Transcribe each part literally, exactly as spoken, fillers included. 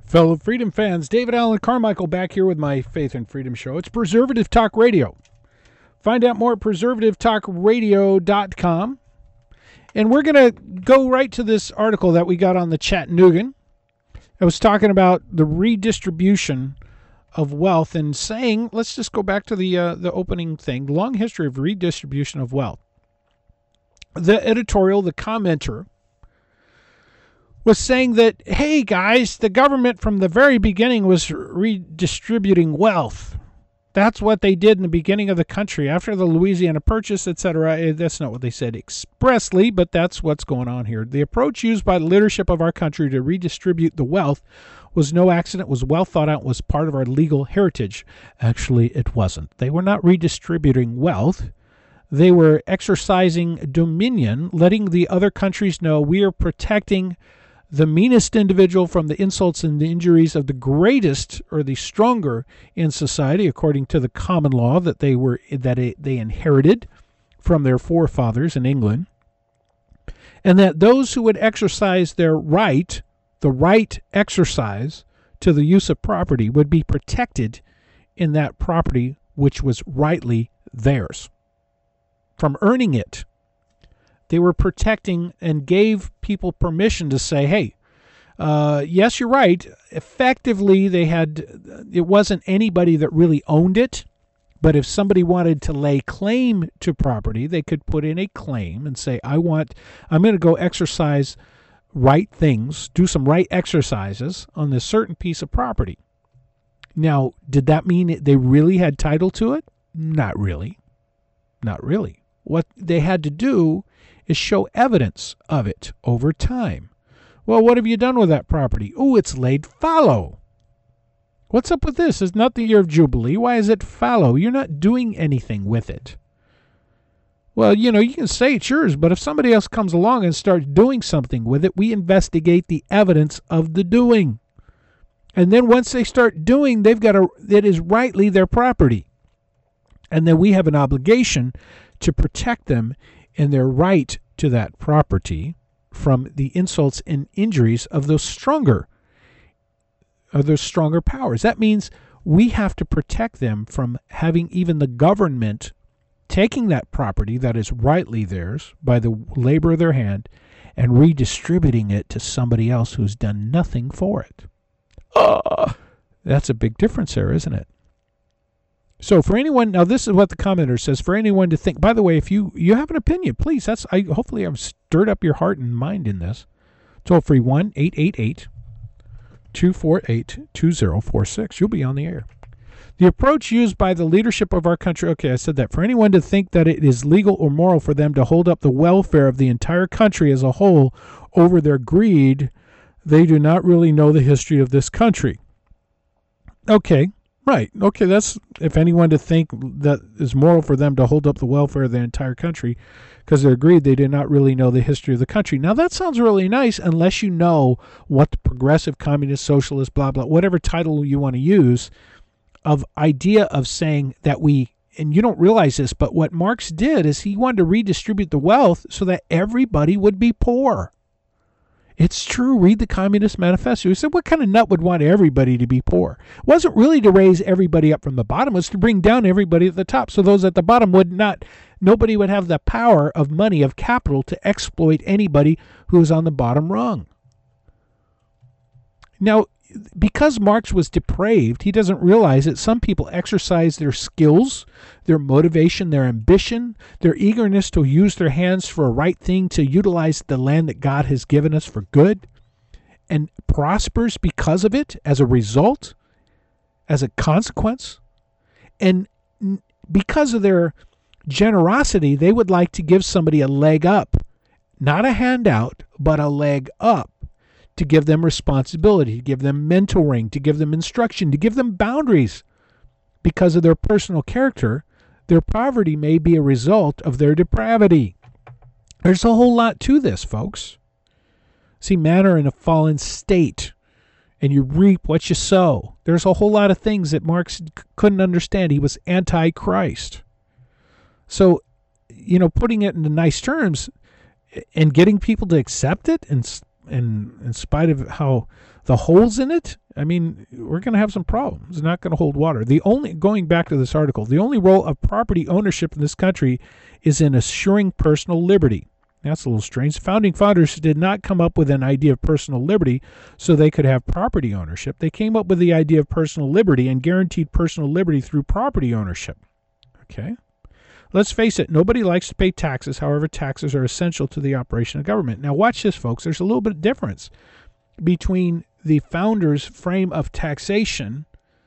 Fellow Freedom fans, David Allen Carmichael back here with my Faith and Freedom Show. It's Preservative Talk Radio. Find out more at preservative talk radio dot com. And we're going to go right to this article that we got on the Chattanoogan. I was talking about the redistribution of wealth and saying, let's just go back to the uh, the opening thing, long history of redistribution of wealth. The editorial, the commenter, was saying that, hey, guys, the government from the very beginning was redistributing wealth. That's what they did in the beginning of the country after the Louisiana Purchase, et cetera. That's not what they said expressly, but that's what's going on here. The approach used by the leadership of our country to redistribute the wealth was no accident, was well thought out, was part of our legal heritage. Actually, it wasn't. They were not redistributing wealth. They were exercising dominion, letting the other countries know we are protecting the meanest individual from the insults and the injuries of the greatest or the stronger in society, according to the common law that they were that it, they inherited from their forefathers in England, and that those who would exercise their right, the right exercise to the use of property, would be protected in that property which was rightly theirs from earning it. They were protecting and gave people permission to say, hey, uh, yes, you're right. Effectively, they had, it wasn't anybody that really owned it. But if somebody wanted to lay claim to property, they could put in a claim and say, I want, I'm going to go exercise right things, do some right exercises on this certain piece of property. Now, did that mean they really had title to it? Not really. Not really. What they had to do is show evidence of it over time. Well, what have you done with that property? Oh, it's laid fallow. What's up with this? It's not the year of Jubilee. Why is it fallow? You're not doing anything with it. Well, you know, you can say it's yours, but if somebody else comes along and starts doing something with it, we investigate the evidence of the doing. And then once they start doing, they've got a, it is rightly their property. And then we have an obligation to protect them in their right to that property from the insults and injuries of those stronger, of those stronger powers. That means we have to protect them from having even the government taking that property that is rightly theirs by the labor of their hand and redistributing it to somebody else who's done nothing for it. Uh, that's a big difference there, isn't it? So for anyone, now this is what the commenter says, for anyone to think, by the way, if you, you have an opinion, please, that's I hopefully I've stirred up your heart and mind in this. Toll free one eight eight eight, two four eight, two zero four six. You'll be on the air. The approach used by the leadership of our country, okay, I said that, for anyone to think that it is legal or moral for them to hold up the welfare of the entire country as a whole over their greed, they do not really know the history of this country. Okay. Right. Okay, that's, if anyone to think that is moral for them to hold up the welfare of the entire country because they're agreed they do not really know the history of the country. Now, that sounds really nice unless you know what the progressive, communist, socialist, blah, blah, whatever title you want to use, of idea of saying that we, and you don't realize this, but what Marx did is he wanted to redistribute the wealth so that everybody would be poor. It's true. Read the Communist Manifesto. He said, what kind of nut would want everybody to be poor? It wasn't really to raise everybody up from the bottom. It was to bring down everybody at the top. So those at the bottom would not, nobody would have the power of money, of capital, to exploit anybody who is on the bottom rung. Now, because Marx was depraved, he doesn't realize that some people exercise their skills, their motivation, their ambition, their eagerness to use their hands for a right thing, to utilize the land that God has given us for good, and prospers because of it, as a result, as a consequence. And because of their generosity, they would like to give somebody a leg up, not a handout, but a leg up. To give them responsibility, to give them mentoring, to give them instruction, to give them boundaries. Because of their personal character, their poverty may be a result of their depravity. There's a whole lot to this, folks. See, man are in a fallen state, and you reap what you sow. There's a whole lot of things that Marx couldn't understand. He was anti-Christ. So, you know, putting it into nice terms and getting people to accept it, and And in spite of how the holes in it, I mean, we're going to have some problems. It's not going to hold water. The only, going back to this article, the only role of property ownership in this country is in assuring personal liberty. That's a little strange. Founding fathers did not come up with an idea of personal liberty so they could have property ownership. They came up with the idea of personal liberty and guaranteed personal liberty through property ownership. Okay? Let's face it, nobody likes to pay taxes. However, taxes are essential to the operation of government. Now, watch this, folks. There's a little bit of difference between the founders' frame of taxation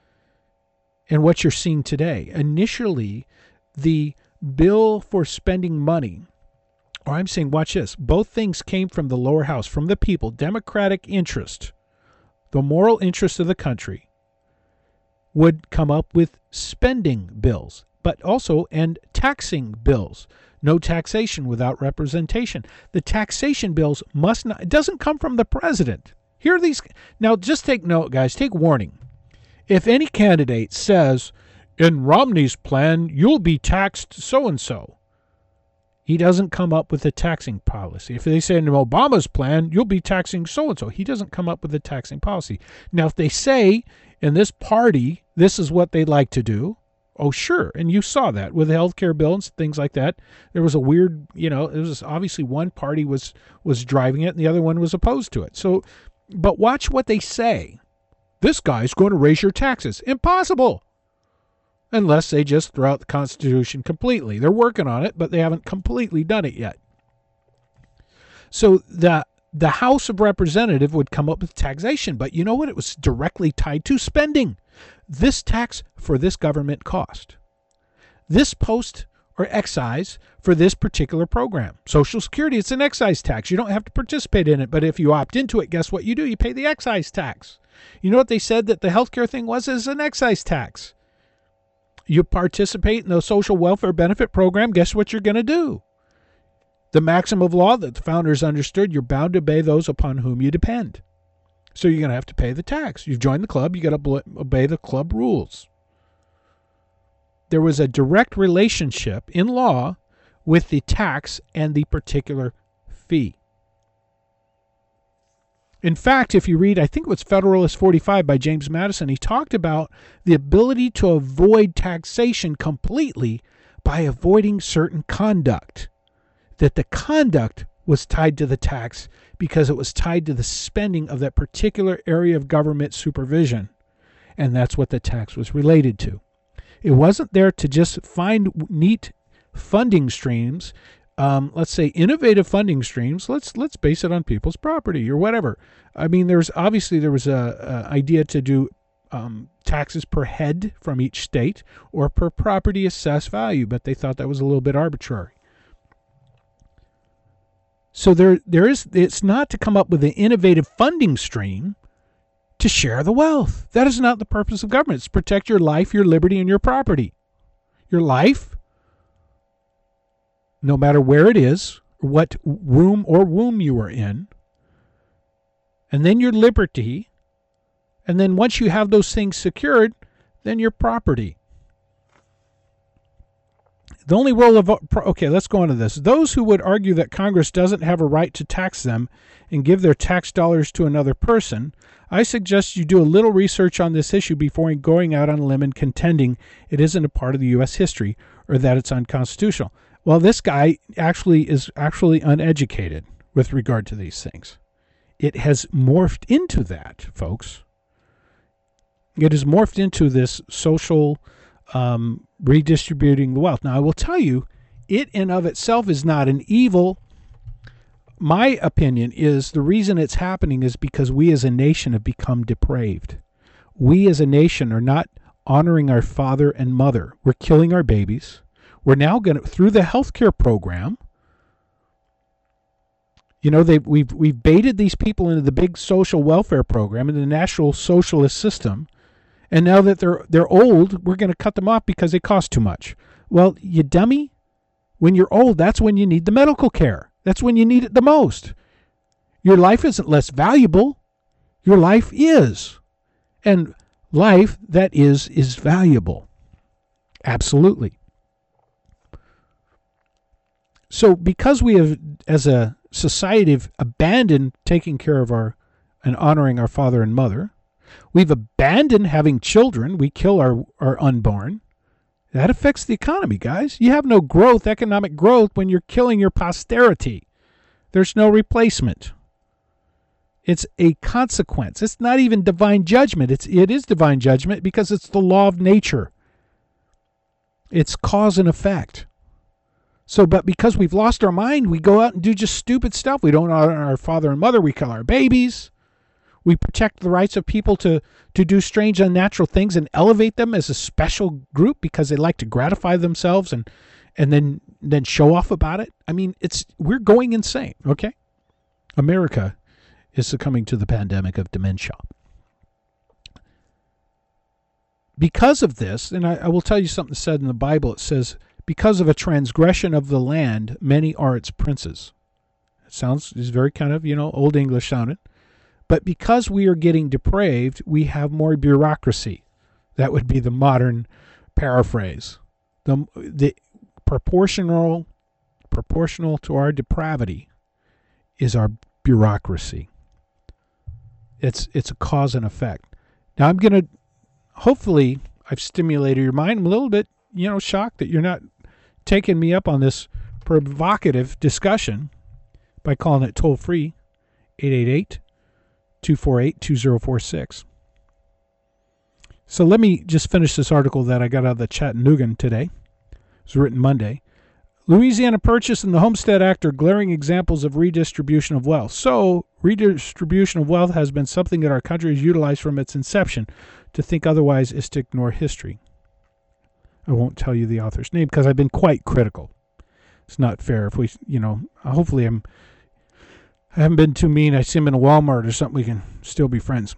and what you're seeing today. Initially, the bill for spending money, or I'm saying, watch this, both things came from the lower house, from the people, democratic interest, the moral interest of the country, would come up with spending bills, but also and taxing bills. No taxation without representation. The taxation bills must not, it doesn't come from the president. Here are these. Now, just take note, guys. Take warning. If any candidate says, in Romney's plan, you'll be taxed so-and-so, he doesn't come up with a taxing policy. If they say in Obama's plan, you'll be taxing so-and-so, he doesn't come up with a taxing policy. Now, if they say in this party, this is what they'd like to do, oh, sure. And you saw that with the health care bill and things like that. There was a weird, you know, it was obviously one party was was driving it and the other one was opposed to it. So, but watch what they say. This guy's going to raise your taxes. Impossible. Unless they just throw out the Constitution completely. They're working on it, but they haven't completely done it yet. So the the House of Representatives would come up with taxation, but you know what? It was directly tied to spending. This tax for this government cost. This post or excise for this particular program. Social Security, it's an excise tax. You don't have to participate in it, but if you opt into it, guess what you do? You pay the excise tax. You know what they said that the healthcare thing was? Is an excise tax. You participate in the social welfare benefit program, guess what you're going to do? The maxim of law that the founders understood, you're bound to obey those upon whom you depend. So you're going to have to pay the tax. You've joined the club, you got to obey the club rules. There was a direct relationship in law with the tax and the particular fee. In fact, if you read, I think it was Federalist forty-five by James Madison, he talked about the ability to avoid taxation completely by avoiding certain conduct. That the conduct was tied to the tax because it was tied to the spending of that particular area of government supervision. And that's what the tax was related to. It wasn't there to just find neat funding streams, um, let's say innovative funding streams. Let's let's base it on people's property or whatever. I mean, there's obviously there was a, a idea to do um, taxes per head from each state or per property assessed value, but they thought that was a little bit arbitrary. So there there is it's not to come up with an innovative funding stream to share the wealth. That is not the purpose of government. It's to protect your life, your liberty, and your property. Your life, no matter where it is, what room or womb you are in, and then your liberty, and then once you have those things secured, then your property. The only role of, okay, let's go on to this. Those who would argue that Congress doesn't have a right to tax them and give their tax dollars to another person, I suggest you do a little research on this issue before going out on a limb and contending it isn't a part of the U S history or that it's unconstitutional. Well, this guy actually is actually uneducated with regard to these things. It has morphed into that, folks. It has morphed into this social um, redistributing the wealth. Now, I will tell you, it in of itself is not an evil. My opinion is the reason it's happening is because we as a nation have become depraved. We as a nation are not honoring our father and mother. We're killing our babies. We're now going to, through the healthcare program, you know, they we've we've baited these people into the big social welfare program and the National Socialist system, and now that they're they're old, we're going to cut them off because they cost too much. Well, you dummy, when you're old, that's when you need the medical care. That's when you need it the most. Your life isn't less valuable. Your life is. And life that is is valuable. Absolutely. So because we have, as a society, have abandoned taking care of our, and honoring our father and mother. We've abandoned having children. We kill our, our unborn. That affects the economy, guys. You have no growth, economic growth, when you're killing your posterity. There's no replacement. It's a consequence. It's not even divine judgment. It's, it is divine judgment because it's the law of nature. It's cause and effect. So, but because we've lost our mind, we go out and do just stupid stuff. We don't honor our father and mother. We kill our babies. We protect the rights of people to, to do strange, unnatural things and elevate them as a special group because they like to gratify themselves and and then then show off about it. I mean, it's we're going insane, okay? America is succumbing to the pandemic of dementia. Because of this, and I, I will tell you something said in the Bible. It says, because of a transgression of the land, many are its princes. It sounds is very kind of, you know, Old English sounding. But because we are getting depraved, we have more bureaucracy. That would be the modern paraphrase. The, the proportional, proportional to our depravity is our bureaucracy. It's it's a cause and effect. Now I'm going to, hopefully I've stimulated your mind. I'm a little bit, you know, shocked that you're not taking me up on this provocative discussion by calling it toll free, eight eight eight, two four eight, two zero four six. So let me just finish this article that I got out of the Chattanoogan today. It was written Monday. Louisiana Purchase and the Homestead Act are glaring examples of redistribution of wealth. So, redistribution of wealth has been something that our country has utilized from its inception. To think otherwise is to ignore history. I won't tell you the author's name because I've been quite critical. It's not fair if we, you know, hopefully I'm, I haven't been too mean. I see him in a Walmart or something. We can still be friends.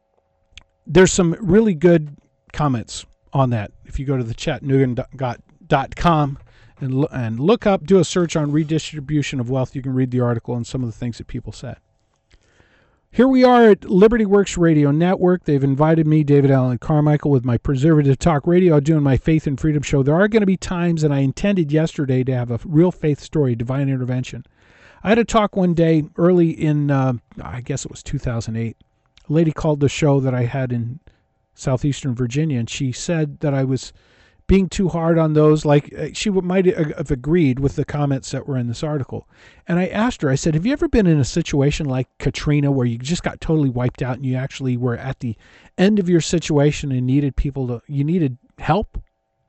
There's some really good comments on that. If you go to the chattanoogan dot com and, and look up, do a search on redistribution of wealth, you can read the article and some of the things that people said. Here we are at Liberty Works Radio Network. They've invited me, David Allen Carmichael, with my Preservative Talk Radio, doing my Faith and Freedom show. There are going to be times, and I intended yesterday to have a real faith story, divine intervention. I had a talk one day early in, uh, I guess it was two thousand eight. A lady called the show that I had in southeastern Virginia, and she said that I was being too hard on those. Like, she might have agreed with the comments that were in this article. And I asked her, I said, have you ever been in a situation like Katrina where you just got totally wiped out and you actually were at the end of your situation and needed people to, you needed help?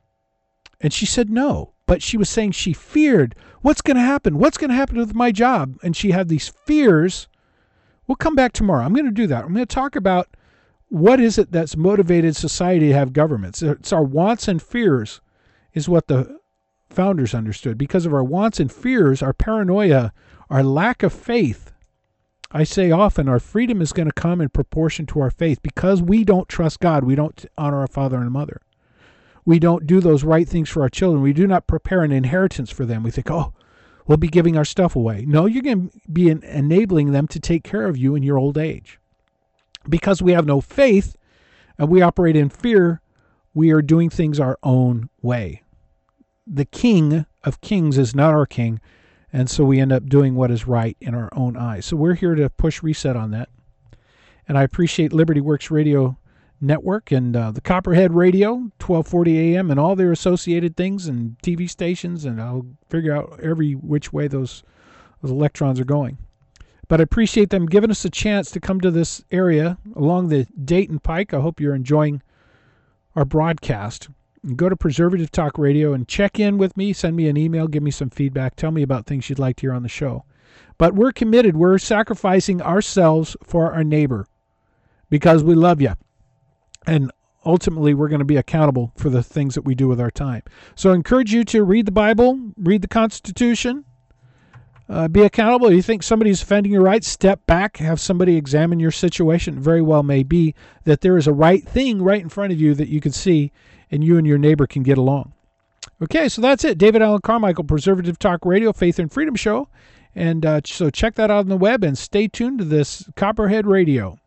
And she said no. But she was saying she feared, what's going to happen? What's going to happen with my job? And she had these fears. We'll come back tomorrow. I'm going to do that. I'm going to talk about what is it that's motivated society to have governments. It's our wants and fears is what the founders understood. Because of our wants and fears, our paranoia, our lack of faith, I say often our freedom is going to come in proportion to our faith. Because we don't trust God, we don't honor our father and mother. We don't do those right things for our children. We do not prepare an inheritance for them. We think, oh, we'll be giving our stuff away. No, you're going to be enabling them to take care of you in your old age. Because we have no faith and we operate in fear, we are doing things our own way. The King of Kings is not our king, and so we end up doing what is right in our own eyes. So we're here to push reset on that. And I appreciate Liberty Works Radio Network and uh, the Copperhead Radio, twelve forty a.m., and all their associated things and T V stations, and I'll figure out every which way those, those electrons are going. But I appreciate them giving us a chance to come to this area along the Dayton Pike. I hope you're enjoying our broadcast. Go to Preservative Talk Radio and check in with me. Send me an email. Give me some feedback. Tell me about things you'd like to hear on the show. But we're committed. We're sacrificing ourselves for our neighbor because we love you. And ultimately, we're going to be accountable for the things that we do with our time. So I encourage you to read the Bible, read the Constitution. Uh, be accountable. If you think somebody's offending your rights, step back, have somebody examine your situation. It very well may be that there is a right thing right in front of you that you can see, and you and your neighbor can get along. Okay, so that's it. David Allen Carmichael, Preservative Talk Radio, Faith and Freedom Show. And uh, so check that out on the web and stay tuned to this Copperhead Radio.